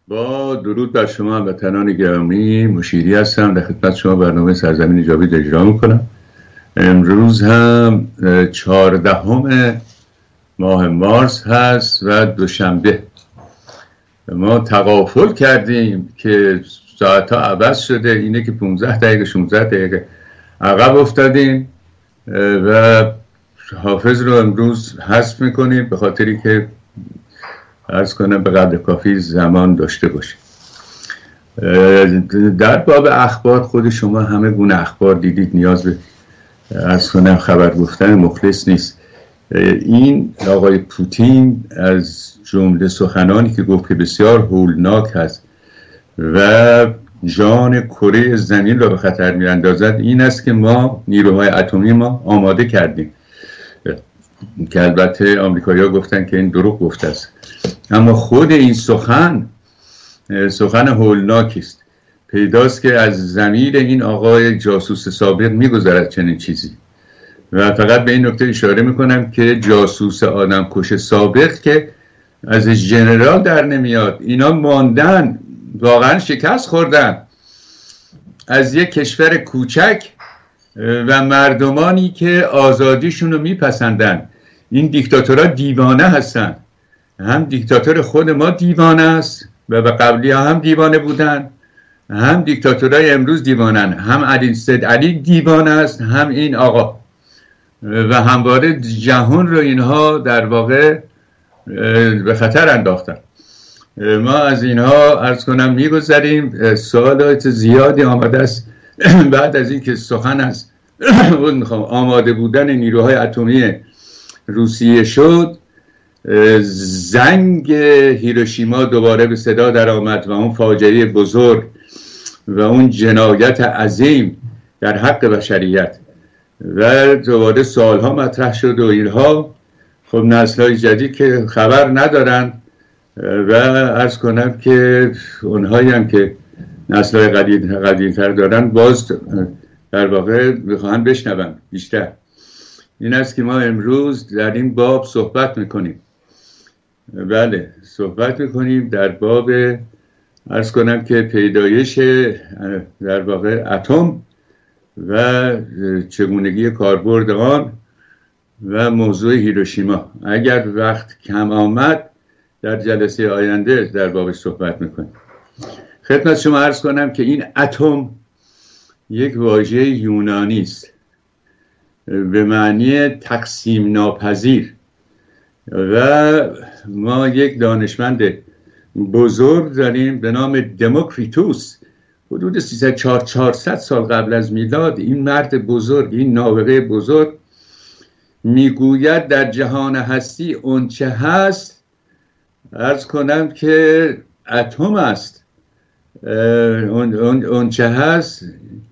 با درود بر شما هموطنان گرامی، مشیری هستم. در خدمت شما برنامه سرزمین جاوید اجرا میکنم. امروز هم 14 ماه مارس هست و دوشنبه. ما تغافل کردیم که ساعتها عوض شده، اینه که 15 دقیقه 16 دقیقه عقب افتادیم و حافظ رو امروز حذف میکنیم به خاطری که عرض کنم به قدر کافی زمان داشته باشیم. در باب اخبار، خود شما همه گونه اخبار دیدید، نیاز به عرض کنم خبر گفتن مخلص نیست. این آقای پوتین از جمله سخنانی که گفت که بسیار هولناک هست و جان کره زمین را به خطر می اندازد این است که ما نیروهای اتمی ما آماده کردیم، که البته آمریکایی‌ها گفتن که این دروغ گفته است، اما خود این سخن هولناکی است. پیداست که از ضمیر این آقای جاسوس سابق میگذرد چنین چیزی و فقط به این نکته اشاره میکنم که جاسوس آدمکش سابق که از ژنرال در نمیاد، اینا ماندن، واقعا شکست خوردن از یک کشور کوچک و مردمانی که آزادیشون رو میپسندن. این دیکتاتورها دیوانه هستن، هم دیکتاتور خود ما دیوانه است و قبلی ها هم دیوانه بودن، هم دیکتاتورهای امروز دیوانن، هم علی دیوانه است، هم این آقا، و همواره جهان رو اینها در واقع به خطر انداختن. ما از اینها عرض کنم میگذریم. سوالات زیادی آمده است بعد از این که سخن از آماده بودن نیروهای اتمی روسیه شد. زنگ هیروشیما دوباره به صدا در آمد و اون فاجعه بزرگ و اون جنایت عظیم در حق بشریت و دوباره سوالها مطرح شد و اینها. خب نسل‌های جدید که خبر ندارن و عرض کنم که اونهایی هم که نسل‌های قدیم‌تر دارن باز در واقع میخواهن بشنون بیشتر. این است که ما امروز در این باب صحبت میکنیم. بله، صحبت میکنیم در باب عرض کنم که پیدایش در واقع اتم و چگونگی کاربرد آن و موضوع هیروشیما. اگر وقت کم آمد در جلسه آینده در بابش صحبت میکنیم. خدمت شما عرض کنم که این اتم یک واژه یونانی است به معنی تقسیم ناپذیر و ما یک دانشمند بزرگ داریم به نام دموکریتوس. حدود 400 سال قبل از میلاد این مرد بزرگ، این نابغه بزرگ میگوید در جهان هستی اون چه هست عرض کنم که اتم است. اون چه هست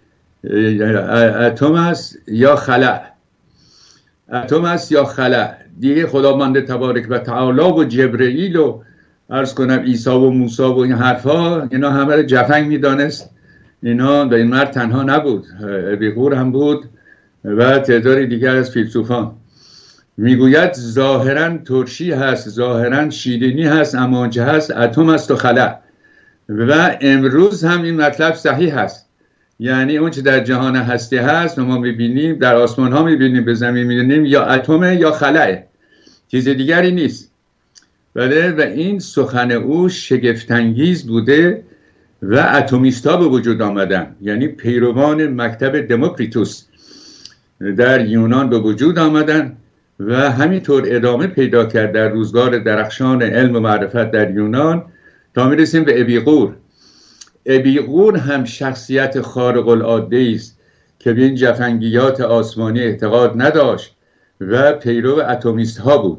اتم است یا خلأ، اتم است یا خلأ دیگه. خداوند تبارک و تعالی و جبرئیل و عرض کنم عیسی و موسی و این حرفا اینا همه رو جفنگ میدانست. اینا به این مرد تنها نبود، اپیقور هم بود و تعدادی دیگر از فیلسوفان. میگوید ظاهرا ترشی هست، ظاهرا شیرینی هست، اما آنچه هست اتم است و خلأ. و امروز هم این مطلب صحیح هست، یعنی اون چه در جهان هستی هست و ما میبینیم، در آسمان ها میبینیم، به زمین میبینیم، یا اتمه یا خلأه، چیز دیگری نیست. بله، و این سخن او شگفت‌انگیز بوده و اتمیست ها به وجود آمدن، یعنی پیروان مکتب دموکریتوس در یونان به وجود آمدن و همینطور ادامه پیدا کرد در روزگار درخشان علم و معرفت در یونان تا میرسیم به اپیقور. اپیقور هم شخصیت خارق العاده است که به این جفنگیات آسمانی اعتقاد نداشت و پیرو اتمیست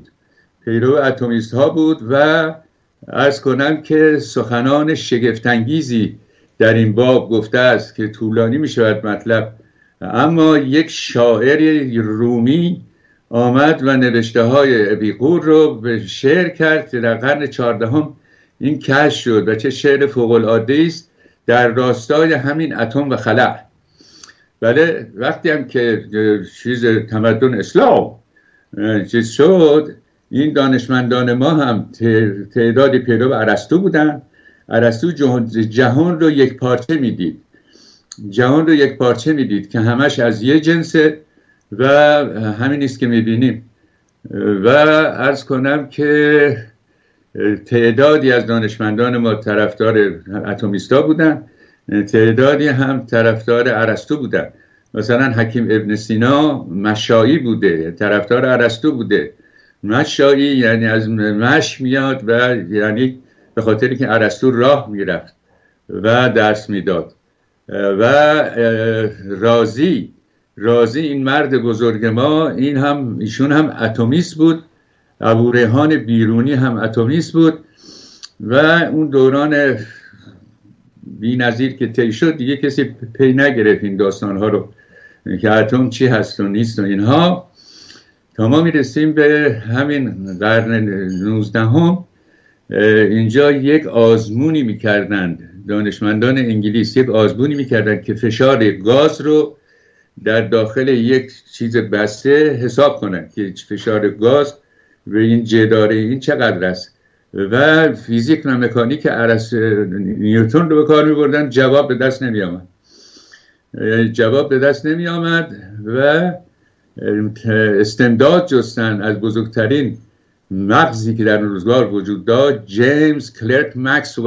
ها بود و عرض کنم که سخنان شگفت‌انگیزی در این باب گفته است که طولانی می شود مطلب. اما یک شاعر رومی آمد و نوشته های اپیقور رو به شعر کرد که در قرن 14 این کشف شد و چه شعر فوق العاده است در راستای همین اتم و خلأ. بله، وقتی هم که چیز تمدن اسلام چیز شد، این دانشمندان ما هم تعدادی پیرو ارسطو بودن ارسطو جهان رو یک پارچه میدید، جهان رو یک پارچه میدید که همش از یه جنسه و همین نیست که میبینیم. و عرض کنم که تعدادی از دانشمندان ما طرفدار اتمیستا بودن، تعدادی هم طرفدار ارسطو بودن. مثلا حکیم ابن سینا مشایی بوده، طرفدار ارسطو بوده. مشایی یعنی از مش میاد و یعنی به خاطری که ارسطو راه میرفت و درس میداد. و رازی این مرد بزرگ ما، ایشون هم اتمیست بود. ابو ریحان بیرونی هم اتمیست بود و اون دوران بی‌نظیر که طی شد دیگه کسی پی نگرفت این داستان‌ها رو که اتم چی هست و نیست و اینها، تا ما میرسیم به همین قرن 19. اینجا یک آزمونی میکردند دانشمندان انگلیس، یک آزمونی میکردند که فشار گاز رو در داخل یک چیز بسته حساب کنند که فشار گاز به این جداره این چقدر است و فیزیک و مکانیک نیوتن رو به کار میبردن. جواب به دست نمی آمد و استمداد جستن از بزرگترین مغزی که در اون روزگار وجود داشت، جیمز کلرک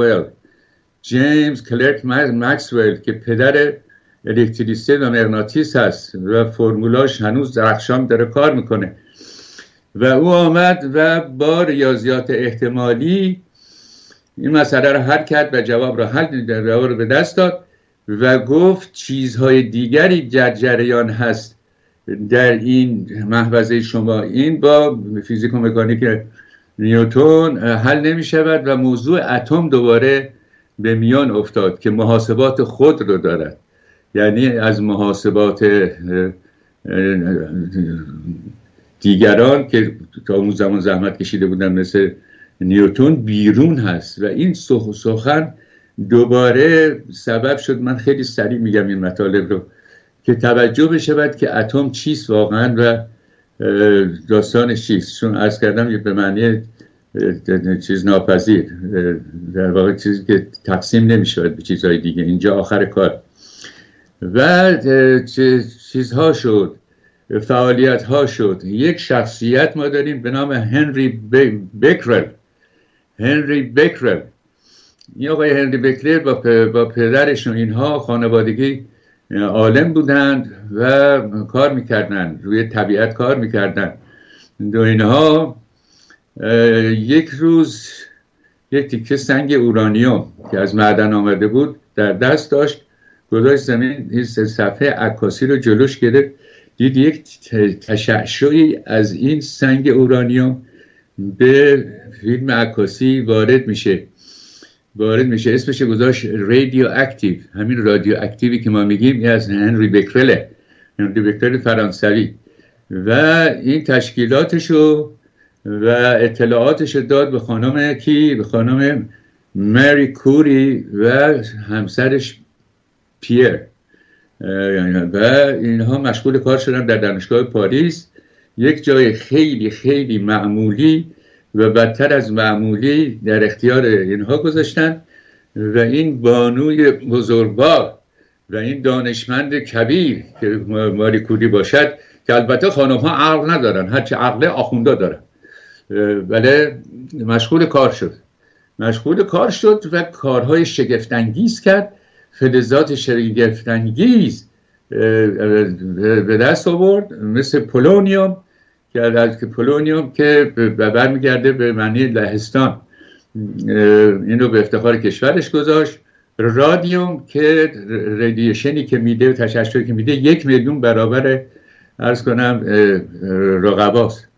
مکسول که پدر الکتریسیته و مغناطیس هست و فرمولاش هنوز درخشان داره کار میکنه. و او آمد و با ریاضیات احتمالی این مسئله رو حل کرد و جواب رو به دست داد و گفت چیزهای دیگری در جریان هست در این محفظه شما، این با فیزیک و مکانیک نیوتن حل نمی شود و موضوع اتم دوباره به میان افتاد که محاسبات خود رو دارد. یعنی از محاسبات دیگران که تا اون زمان زحمت کشیده بودن مثل نیوتن بیرون هست و این سخن دوباره سبب شد، من خیلی سریع میگم این مطالب رو، که توجه بشود که اتم چیست واقعا و داستانش چیست. چون عرض کردم به معنی چیز ناپذیر، در واقع چیزی که تقسیم نمیشود به چیزهای دیگه. اینجا آخر کار و چیزها شد، فعالیت ها شد. یک شخصیت ما داریم به نام هنری بکرل. این آقای هنری بکرل با پدرش و اینها خانوادگی عالم بودند و کار میکردند، روی طبیعت کار میکردند. دو اینها یک روز یک تیکه سنگ اورانیوم که از معدن آمده بود در دست داشت، گذاشت زمین، این صفحه عکاسی رو جلوش گرفت، دید یک تشعشعی از این سنگ اورانیوم به فیلم عکاسی وارد میشه. اسمش گذاشت رادیو اکتیو. همین رادیو اکتیوی که ما میگیم این از هنری بکرل فرانسوی و این تشکیلاتشو و اطلاعاتشو داد به خانم به خانم مری کوری و همسرش پیر و اینها مشغول کار شدن در دانشگاه پاریس، یک جای خیلی خیلی معمولی و بدتر از معمولی در اختیار اینها گذاشتن و این بانوی بزرگوار و این دانشمند کبیر که ماری کوری باشد، که البته خانم ها عقل ندارن، هرچی عقل آخوندا دارن، ولی مشغول کار شد و کارهای شگفت‌انگیز کرد، فلزات شگفت‌انگیز به دست آورد، مثل پولونیوم که برمیگرده به معنی لهستان، اینو به افتخار کشورش گذاشت. رادیوم که رادییشنی که میده و تشعشعی که میده 1 میلیون برابر عرض کنم رقباست.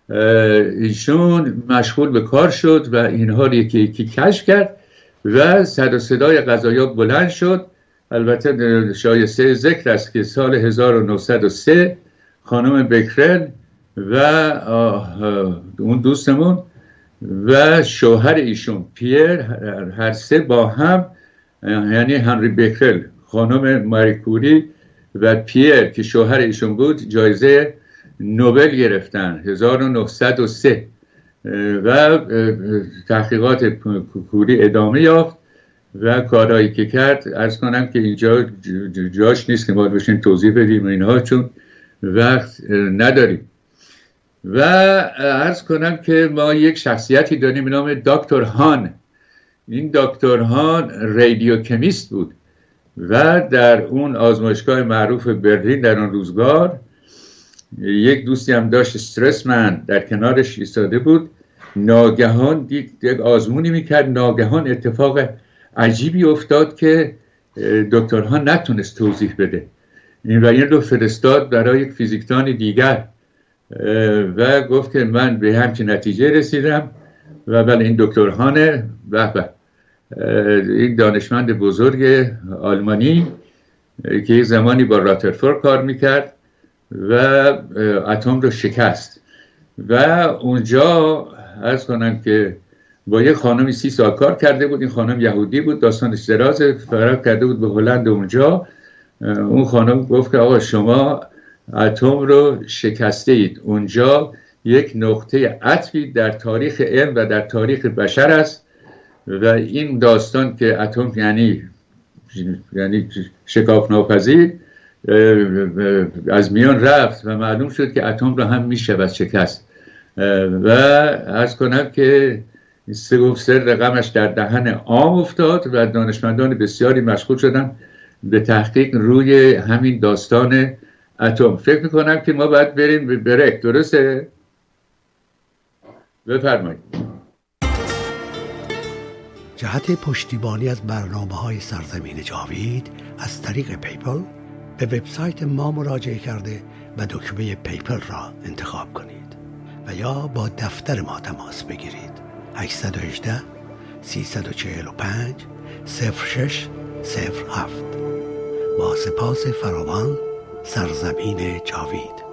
ایشون مشغول به کار شد و اینها رو یکی یکی کشف کرد و سر و صدای قضایا بلند شد. البته شایسته ذکر است که سال 1903 خانم بکرل و اون دوستمون و شوهر ایشون پیر، هر سه با هم، یعنی هنری بکرل، خانم ماری کوری و پیر که شوهر ایشون بود، جایزه نوبل گرفتن 1903 و تحقیقات کوری ادامه یافت و کارهایی که کرد عرض کنم که اینجا جاش نیست که ما بشین توضیح بدیم اینها، چون وقت نداریم. و عرض کنم که ما یک شخصیتی داریم به نام دکتر هان. این دکتر هان رادیوکمیست بود و در اون آزمایشگاه معروف برلین در اون روزگار یک دوستی هم داشت، استرسمن، در کنارش ایستاده بود. ناگهان دید یک آزمونی میکرد، ناگهان اتفاق عجیبی افتاد که دکتر هان نتونست توضیح بده. این رو فرستاد برای یک فیزیکدان دیگر و گفت که من به همچین نتیجه رسیدم و بله این دکتر هانه. به یک دانشمند بزرگ آلمانی که یک زمانی با راترفورد کار میکرد و اتم رو شکست. و اونجا عرض کنم که با یک خانمی 30 سال کار کرده بود. این خانم یهودی بود، داستانش درازه، فرار کرده بود به هلند. اونجا اون خانم گفت که آقا شما اتم رو شکسته اید. اونجا یک نقطه عطفی در تاریخ علم و در تاریخ بشر است و این داستان که اتم یعنی شکاف ناپذیر از میان رفت و معلوم شد که اتم رو هم میشه شکست. و عرض کنم که سر رقمش در دهن عام افتاد و دانشمندان بسیاری مشغول شدن به تحقیق روی همین داستان اتم. فکر میکنم که ما باید بریم به بریک، درسته؟ بفرمایید. جهت پشتیبانی از برنامه‌های سرزمین جاوید از طریق پیپل به وبسایت ما مراجعه کرده و دکمه پیپل را انتخاب کنید و یا با دفتر ما تماس بگیرید. 818 345 0607. با سپاس فراوان، سرزمین جاوید.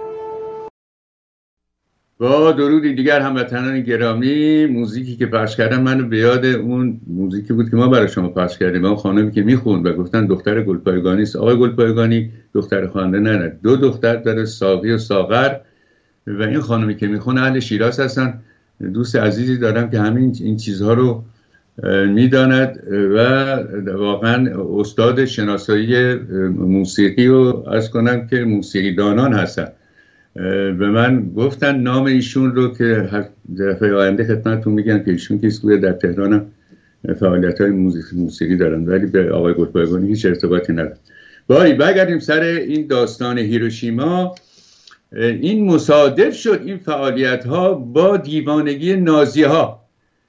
با درودی دیگر هموطنان گرامی، موزیکی که پخش کردم منو به یاد اون موزیکی بود که ما برای شما پخش کردیم. اون خانمی که میخوند و گفتن دختر گلپایگانی است. آقای گلپایگانی دختر خوانده نه، 2 دختر داره، ساقی و ساغر. و این خانمی که میخونه اهل شیراز هستن. دوست عزیزی دارم که همین این چیزها رو میداند و واقعا استاد شناسایی موسیقی و عرض کنم که موسیقی دانان هستن. به من گفتن نام ایشون رو که دفعه آینده خدمتتون میگن که ایشون کیست. در تهران هم فعالیت‌های موسیقی دارن ولی به آقای گلپایگانی هیچ ارتباطی نداره. برگردیم سر این داستان هیروشیما. این مصادف شد این فعالیت‌ها با دیوانگی نازی‌ها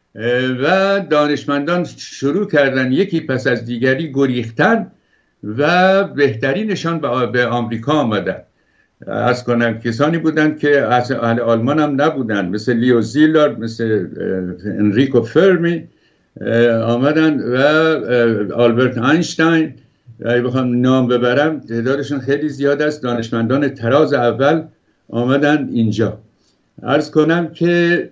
و دانشمندان شروع کردن یکی پس از دیگری گریختن و بهترینشان به آمریکا آمدن. از کنم کسانی بودند که از اهل آلمان هم نبودند، مثل لیو زیلارد، مثل انریکو فرمی آمدن و آلبرت اینشتین. اگه بخوام نام ببرم تعدادشون خیلی زیاد است. دانشمندان طراز اول آمدن اینجا. عرض کنم که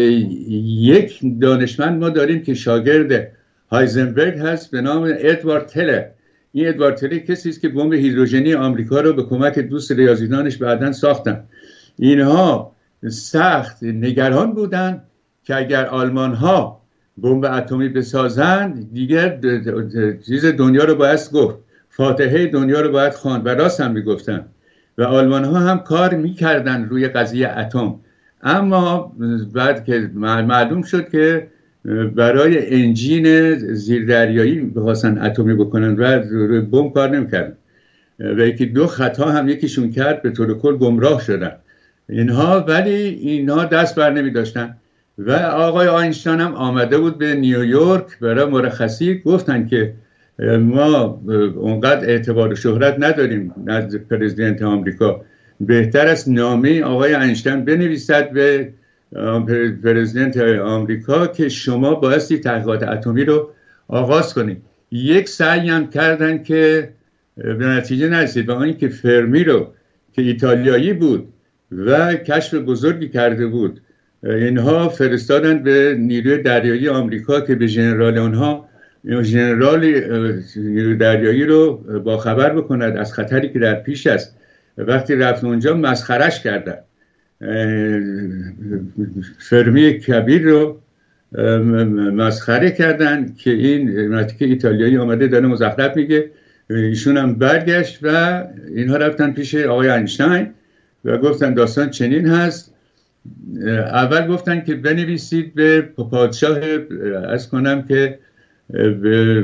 یک دانشمند ما داریم که شاگرد هایزنبرگ هست به نام ادوارد تلر. این ادوارد تلر کسی است که بمب هیدروژنی آمریکا رو به کمک دوست ریاضیدانش بعداً ساختن. اینها سخت نگران بودند که اگر آلمان ها بمب اتمی بسازند دیگر چیز دنیا رو باید گفت، فاتحه دنیا رو باید خواند و راست هم میگفتن و آلمان ها هم کار میکردن روی قضیه اتم. اما بعد که معلوم شد که برای انجین زیردریایی بخواستن اتمی بکنن و روی بمب کار نمیکردن و یکی 2 خطا هم یکیشون کرد، به طور کل گمراه شدن اینها. ولی اینها دست بر نمی داشتن و آقای آینشتین هم آمده بود به نیویورک برای مرخصی. گفتن که ما اونقدر اعتبار و شهرت نداریم نزد پرزیدنت آمریکا، بهتر است نامه آقای اینشتین بنویسد به پرزیدنت آمریکا که شما بایستی تحقیقات اتمی رو آغاز کنید. یک سعی هم کردن که به نتیجه نرسید و آن که فرمی رو که ایتالیایی بود و کشف بزرگی کرده بود اینها فرستادن به نیروی دریایی آمریکا که به ژنرال آنها، ژنرال نیروی دریایی رو با خبر بکند از خطری که در پیش است. وقتی رفت اونجا مسخرش کردن. فرمی کبیر رو مسخره کردن که این مرتیکه ایتالیایی آمده داره مزخرف میگه. ایشون هم برگشت و اینها رفتن پیش آقای اینشتین و گفتن داستان چنین هست. اول گفتن که بنویسید به پادشاه، از کنم که به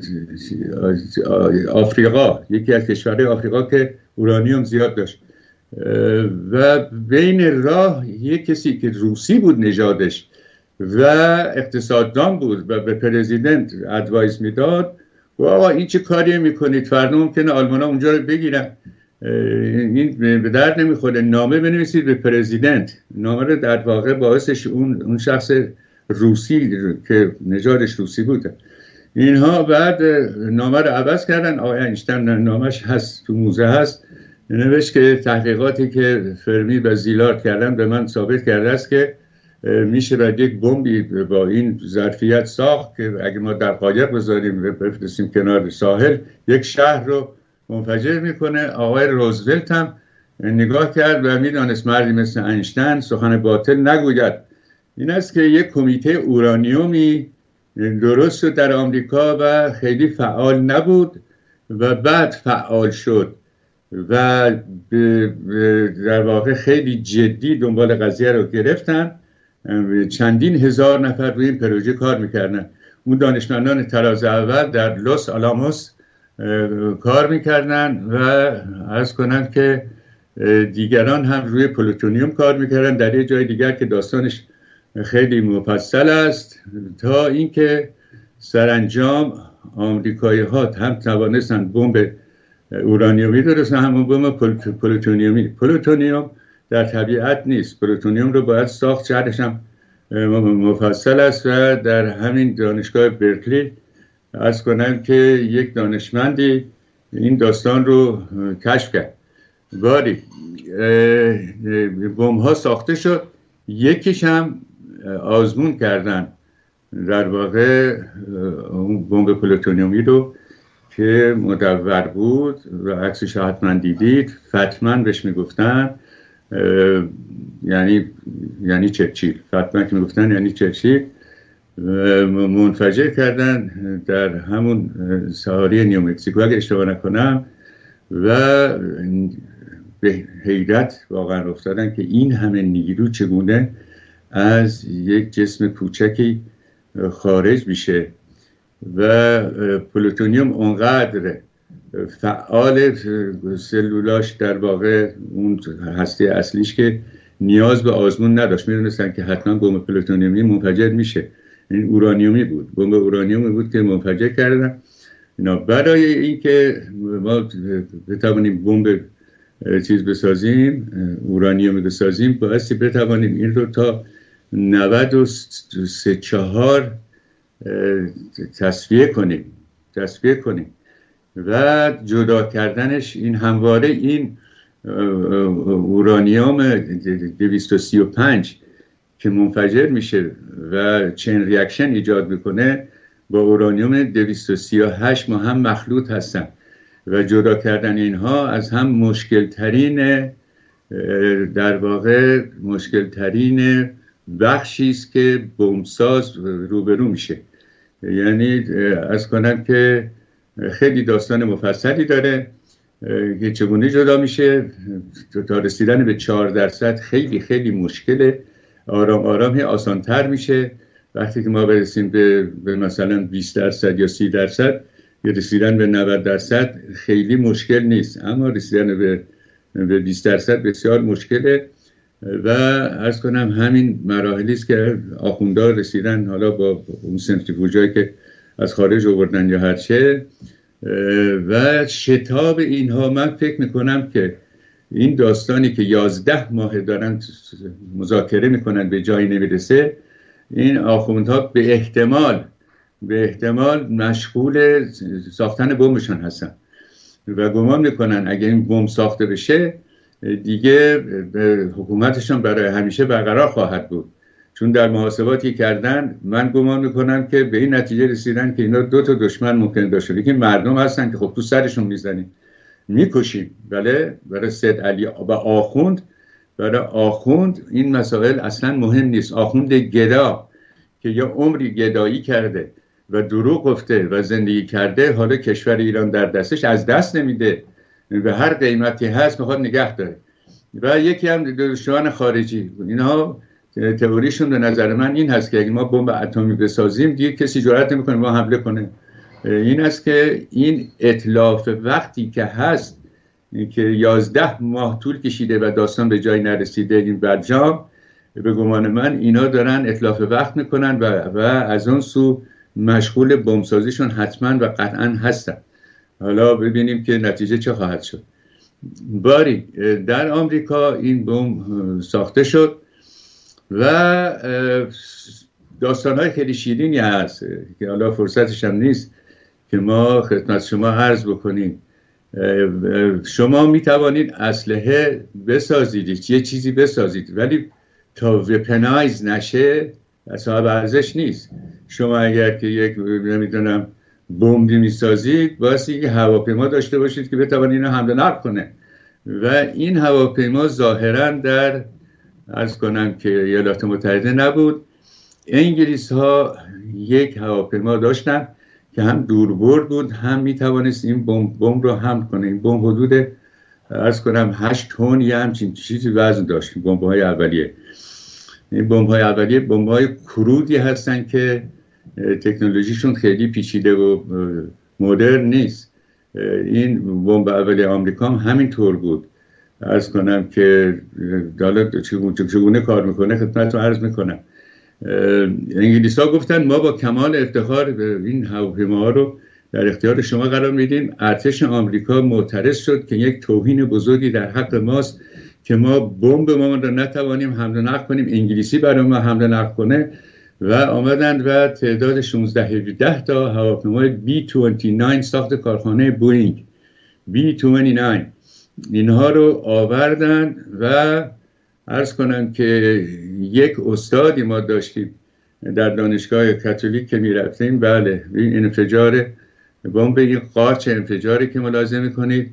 آفریقا، یکی از کشورهای آفریقا که اورانیوم زیاد داشت، و بین راه یک کسی که روسی بود نژادش و اقتصاددان بود و به پرزیدنت ادوایس میداد و آقا این چه کاری میکنید، فردا ممکنه آلمانا اونجا رو بگیرن، این به درد نمیخوره، نامه بنویسید به پرزیدنت. نامه رو در واقع باعثش اون شخص روسی که نژادش روسی بود اینها بعد نامه رو عوض کردن. آقای اینشتین نامش هست تو موزه هست، نوشت که تحقیقاتی که فرمی و زیلارد کردن به من ثابت کرده است که میشه بعد یک بمبی با این ظرفیت ساخت که اگه ما در قایق بذاریم و بفرستیم کنار ساحل یک شهر رو منفجر میکنه. آقای روزولت هم نگاه کرد و میدانست مردی مثل اینشتین سخن باطل نگوید. این است که یک کمیته اورانیومی درست شد در آمریکا و خیلی فعال نبود و بعد فعال شد و در واقع خیلی جدی دنبال قضیه رو گرفتن. چندین هزار نفر روی این پروژه کار میکردن. اون دانشمندان تراز اول در لوس آلاموس کار میکردن و عرض کنم که دیگران هم روی پلوتونیوم کار میکردن در یه جای دیگر که داستانش خیلی مفصل است، تا اینکه سرانجام آمریکایی ها هم توانستن بمب اورانیومی درست همون بمب پلوتونیومی. پلوتونیوم در طبیعت نیست، پلوتونیوم رو باید ساخت، شرحش هم مفصل است و در همین دانشگاه برکلی عرض کنم که یک دانشمندی این داستان رو کشف کرد. باری بمب ها ساخته شد، یکیش هم آزمون کردن در واقع اون بمب پلوتونیومی رو که مدور بود و عکسش حتما دیدید، فتمن بهش میگفتن، یعنی چرچیل. فتمن که میگفتن یعنی چرچیل. منفجر کردن در همون سهاری نیومکسیکو اگه اشتباه نکنم و به حیرت واقعا افتادن که این همه نیرو چگونه از یک جسم کوچکی خارج میشه و پلوتونیوم اونقدر فعال سلولاش در واقع اون هسته اصلیش که نیاز به آزمون نداشت. میدونستن که حتما بمب پلوتونیومی منفجر میشه. این اورانیومی بود، بمب اورانیومی بود که منفجر کردن. اینا برای اینکه ما بتوانیم بمب چیز بسازیم، اورانیومی بسازیم، بایستی بتوانیم این رو تا 93.4 تصفیه کنیم و جدا کردنش. این همواره این اورانیوم 235 که منفجر میشه و چین ریاکشن ایجاد میکنه با اورانیوم 238 ما هم مخلوط هستن و جدا کردن اینها از هم مشکل ترین بخشی است که بمبساز روبرو میشه. یعنی از کنم که خیلی داستان مفصلی داره که چگونه جدا میشه تا رسیدن به 4% خیلی خیلی مشکله. آرام آرام آسانتر میشه. وقتی که ما برسیم به مثلا 20% یا 30% یا رسیدن به 90% خیلی مشکل نیست، اما رسیدن به 20% بسیار مشکله و عرض کنم همین مراحلی است که آخوندار رسیدن حالا با اون سنتریفوژایی که از خارج آوردن یا هر چه و شتاب اینها. من فکر میکنم که این داستانی که 11 ماه دارن مذاکره میکنن به جایی نمیرسه، این آخوندها به احتمال مشغول ساختن بمبشان هستن و گمان میکنن اگه این بمب ساخته بشه دیگه حکومتشان برای همیشه برقرار خواهد بود. چون در محاسباتی کردن من گمان میکنم که به این نتیجه رسیدن که اینا 2 تا دشمن ممکن داشته که مردم هستن که خب تو سرشون میزنیم میکشیم. بله، برای سید علی و آخوند این مسائل اصلا مهم نیست. آخوند گدا که یا عمری گدایی کرده و دروغ گفته و زندگی کرده، حالا کشور ایران در دستش از دست نمیده، به هر قیمتی هست میخواد نگه داره. و یکی هم دشمن خارجی. اینها تئوریشون به نظر من این هست که اگه ما بمب اتمی بسازیم دیگه کسی جرئت نمیکنه ما حمله کنه. این است که این اتلاف وقتی که هست که 11 ماه طول کشیده و داستان به جای نرسیده، این برجام، به گمان من اینا دارن اتلاف وقت میکنن و از اون سو مشغول بمبسازیشون حتما و قطعا هستن. حالا ببینیم که نتیجه چه خواهد شد. باری در آمریکا این بمب ساخته شد و داستان‌های خیلی شیرینی هست که حالا فرصتش هم نیست که ما خدمت شما عرض بکنیم. شما می توانید اسلحه بسازید، یه چیزی بسازید، ولی تا وپنایز نشه صاحب ارزش نیست. شما اگر که یک نمیدونم بمبی میسازید واسه یک هواپیما داشته باشید که بتوانید اینو حمله نقل کنه و این هواپیما ظاهرا در عرض کنم که ایالات متحده نبود. انگلیس ها یک هواپیما داشتن که هم دوربرد بود، هم میتوانست این بمب رو حمل کنه. این بمب حدود عرض کنم 8 تن یا همچین چیزی وزن داشت. بمب‌های اولیه، این بمب‌های اولیه بمب‌های کرودی هستن که تکنولوژیشون خیلی پیچیده و مدرن نیست. این بمب اولیه آمریکا هم همین طور بود. عرض کنم که حالا چگونه کار میکنه خدمتتون عرض میکنم. انگلیس‌ها گفتن ما با کمال افتخار این هواپیماها رو در اختیار شما قرار میدیم. ارتش آمریکا معترض شد که یک توهین بزرگی در حق ماست که ما بمب ما رو نتوانیم حمله نقل کنیم، انگلیسی برای ما حمله نقل کنه. و آمدند و تعداد 16-17 تا هواپیمای B-29 ساخت کارخانه بوئینگ B-29 اینها رو آوردن و عرض کنم که یک استادی ما داشتیم در دانشگاه کاتولیک که می رفتیم. بله این انفجار بمب، این قارچ انفجاری که ملاحظه میکنید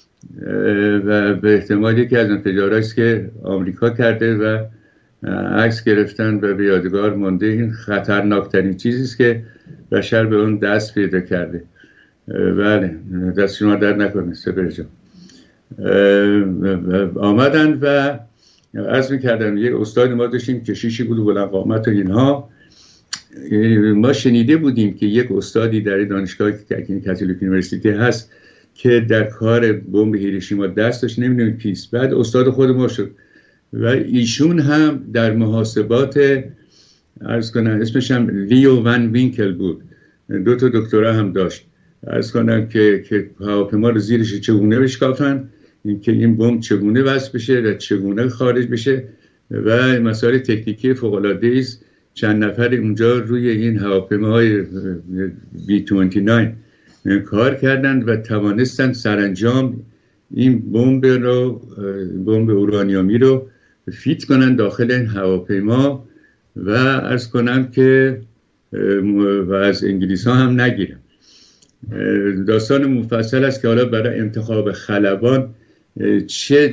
و به احتمال یکی از انفجارهاییست که آمریکا کرده و عکس گرفتن و به یادگار مونده. این خطرناکترین چیزیست که بشر به اون دست پیدا کرده. بله دست شما در نکنه سپر جان. آمدن و عرض میکردم یک استاد ما داشتیم کشیشی بود بلند قامت و اینها. ما شنیده بودیم که یک استادی در دانشگاه کاتولیک یونیورسیتی هست که در کار بمب هیروشیما دست داشت، نمیدونم کیست. بعد استاد خود ما شد و ایشون هم در محاسبات عرض کنم اسمش هم لیو ون وینکل بود، 2 تا دکترا هم داشت. عرض کنم که هواپیما رو زیرش چگونه بشکافن، اینکه این بمب چگونه وصل بشه و چگونه خارج بشه و مسائل تکنیکی فوق العاده است. چند نفر اونجا روی این هواپیماهای B-29 کار کردند و توانستند سرانجام این بمب اورانیومی رو فیت کنن داخل این هواپیما و عرض کنم که و از انگلیس ها هم نگیرم. داستان مفصل است که حالا برای انتخاب خلبان چه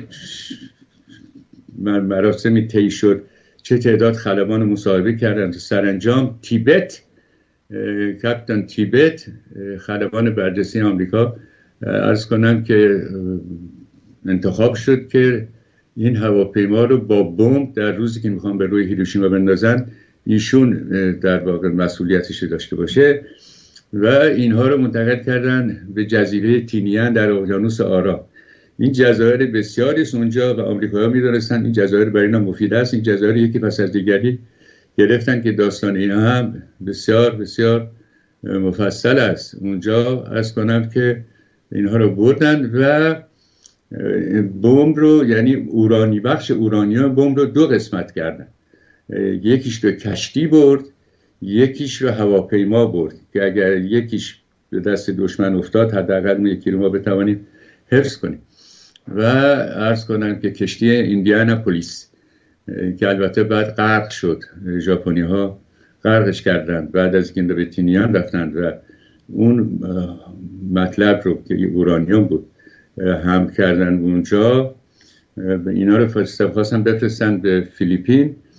مراسمی طی شد، چه تعداد خلبان مصاحبه کردند. سرانجام تیبت، کاپیتان تیبت، خلبان برجسته آمریکا، عرض کنم که انتخاب شد که این هواپیما رو با بمب در روزی که میخوان به روی هیروشیما بندازن ایشون در واقع مسئولیتش داشته باشه و اینها رو منتقل کردن به جزیره تینیان در اقیانوس آرام. این جزایر بسیاری است اونجا و آمریکایی‌ها می‌دونستن این جزایر برای اینا مفید است. این جزایر یکی پس از دیگری گرفتن که داستان اینا هم بسیار بسیار مفصل است. اونجا عرض کنم که اینها رو بردن و بمب رو، یعنی بخش اورانیوم بمب رو 2 قسمت کردن. یکیش رو کشتی برد، یکیش رو هواپیما برد که اگر یکیش به دست دشمن افتاد حداقل یکی رو ما بتوانیم حفظ کنیم. و عرض کنم که کشتی ایندیاناپولیس که البته بعد غرق شد، ژاپنی ها غرقش کردند بعد از اینکه به تینیان رفتند و اون مطلب رو که اورانیوم بود هم کردن اونجا. اینا رو خواستن بفرستن به فیلیپین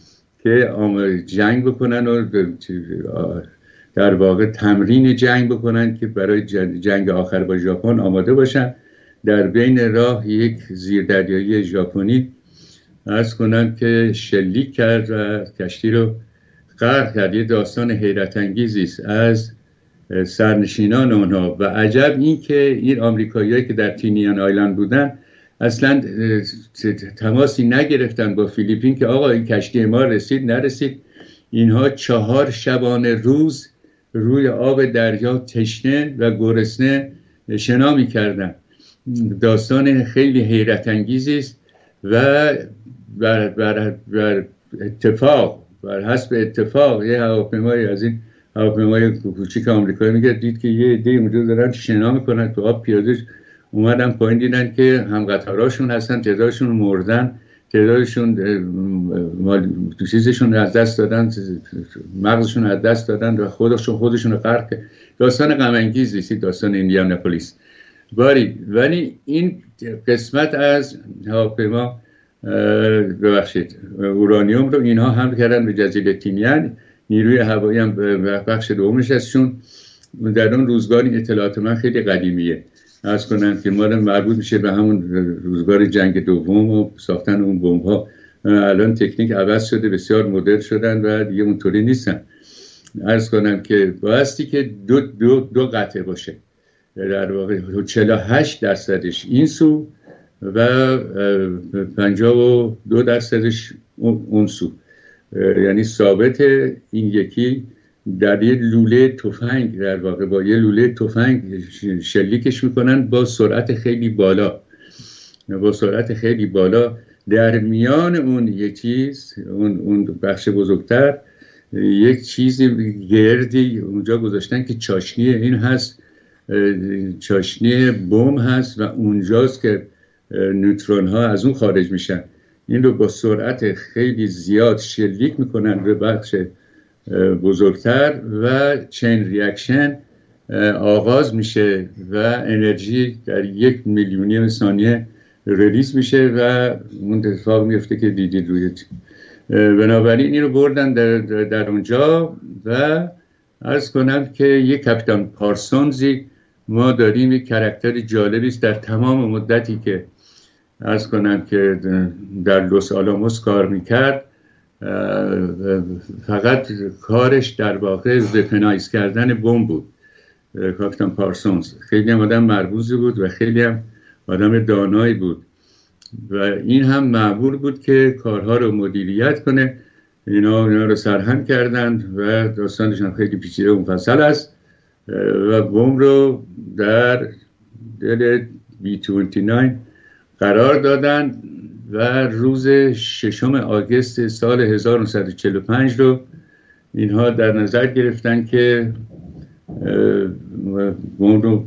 که جنگ بکنن و در واقع تمرین جنگ بکنن که برای جنگ آخر با ژاپن آماده باشن. در بین راه یک زیردریایی ژاپنی عرض کنم که شلیک کرد و کشتی رو غرق کرد. یه داستان حیرت انگیزی است از سرنشینان اونها و عجب این که این آمریکایی‌هایی که در تینیان آیلند بودن اصلا تماسی نگرفتن با فیلیپین که آقا این کشتی ما رسید نرسید. اینها 4 شبانه روز روی آب دریا تشنه و گرسنه شنا می‌کردن. داستان خیلی حیرت انگیزی است و بر اتفاق، بر حسب اتفاق یه هواپیمای از این هواپیمای کوچیک آمریکایی میگه دید که یه عده اونجا دارن شنا میکنن تو آب، پیاده اومدن پایین دیدن که هم قطاراشون هستن، تعدادشون مردن، تعدادشون چیزشون از دست دادن، مغزشون از دست دادن و خودشون رو غرق. داستان غم انگیزی است داستان ایندیاناپولیس. ولی این قسمت از هواپیما ببخشید اورانیوم رو اینها حمل کردن به جزیره تینیان. نیروی هوایی هم بخش دومش هستشون. در اون روزگاری اطلاعات من خیلی قدیمیه، عرض کنم که مال مربوط میشه به همون روزگار جنگ دوم و ساختن اون بمب‌ها. الان تکنیک عوض شده، بسیار مدرن شدن و دیگه اونطوری نیستن. عرض کنم که بایستی که دو قطعه باشه، در واقع 48% این سو و 52% اون سو، یعنی ثابت این یکی در یه لوله تفنگ، در واقع با یه لوله تفنگ شلیکش میکنن با سرعت خیلی بالا. در میان اون یک چیز، اون بخش بزرگتر، یک چیزی گردی اونجا گذاشتن که چاشنی این هست، چاشنی بمب هست و اونجاست که نوترون ها از اون خارج میشن. این رو با سرعت خیلی زیاد شلیک میکنن به بخش بزرگتر و چین ریاکشن آغاز میشه و انرژی در 1 میلیونیم ثانیه ریلیز میشه و اون اتفاق میفته که دیدید روی. بنابراین این رو بردن در اونجا و عرض کنم که یک کاپیتان پارسونزی ما داریم، یک کاراکتر جالبی است در تمام مدتی که عرض کنم که در لس آلاموس کار میکرد. فقط کارش در واقع وپنایز کردن بمب بود. کاپیتان پارسونز خیلی هم آدم مرموزی بود و خیلی هم آدم دانایی بود و این هم معمول بود که کارها رو مدیریت کنه. اینا رو سرهم کردند و داستانشون خیلی پیچیده و مفصل است و بمب رو در دل B-29 قرار دادن و روز 6 آگوست سال 1945 رو اینها در نظر گرفتن که بمب رو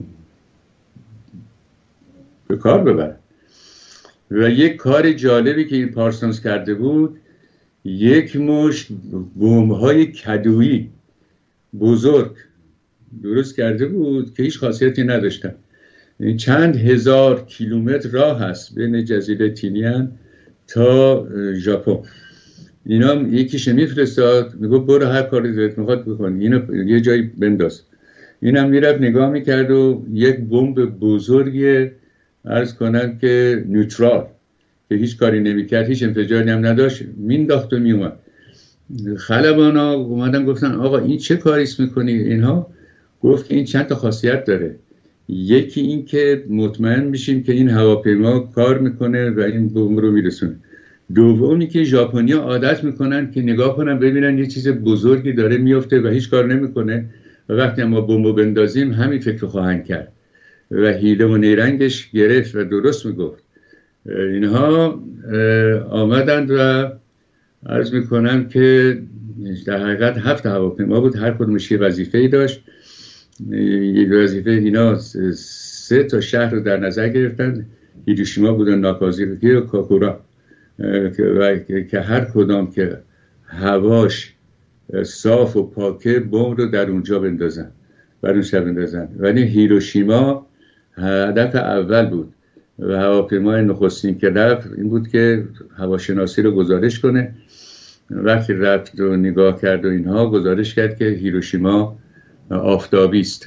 به کار ببرن. و یک کار جالبی که این پارسونز کرده بود، یک مشت بمب‌های کدویی بزرگ درست کرده بود که هیچ خاصیتی نداشتن. چند هزار کیلومتر راه هست بین جزیره تینیان تا ژاپن. اینا یکیش میفرستاد میگه برو هر کاری دلت میخواد بکن، اینو یه جایی بنداز. اینم میرفت نگاه میکرد و یک بمب بزرگی عرض کنم که نیوترال که هیچ کاری نمیکرد، هیچ انفجاری هم نداشت، مینداخت و میومد. خلبانا اومدن گفتن آقا این چه کاریست میکنی؟ اینها گفت این چند تا خاصیت داره. یکی این که مطمئن میشیم که این هواپیما کار میکنه و این بمب رو میرسونه. دومی که ژاپنیا عادت میکنن که نگاه کنن ببینن یه چیز بزرگی داره میفته و هیچ کار نمیکنه و وقتی ما بمب بندازیم همین فکر خواهند کرد و حیله و نیرنگش گرفت و درست میگفت. اینها آمدند و عرض میکنم که در حقیقت 7 هواپیما بود، هر کدومش یه وظیفه‌ای داشت. یک وظیفه اینا 3 تا شهر رو در نظر گرفتن، هیروشیما بود و ناکازاکی و کاکورا، که هر کدام که هواش صاف و پاکه بمب رو در اونجا بندازن، بر اون شب بندازن. ولی هیروشیما هدف اول بود و هواپیمای نخستین که رفت این بود که هواشناسی رو گزارش کنه وقتی رفت و نگاه کرد و اینها گزارش کرد که هیروشیما آفتابی است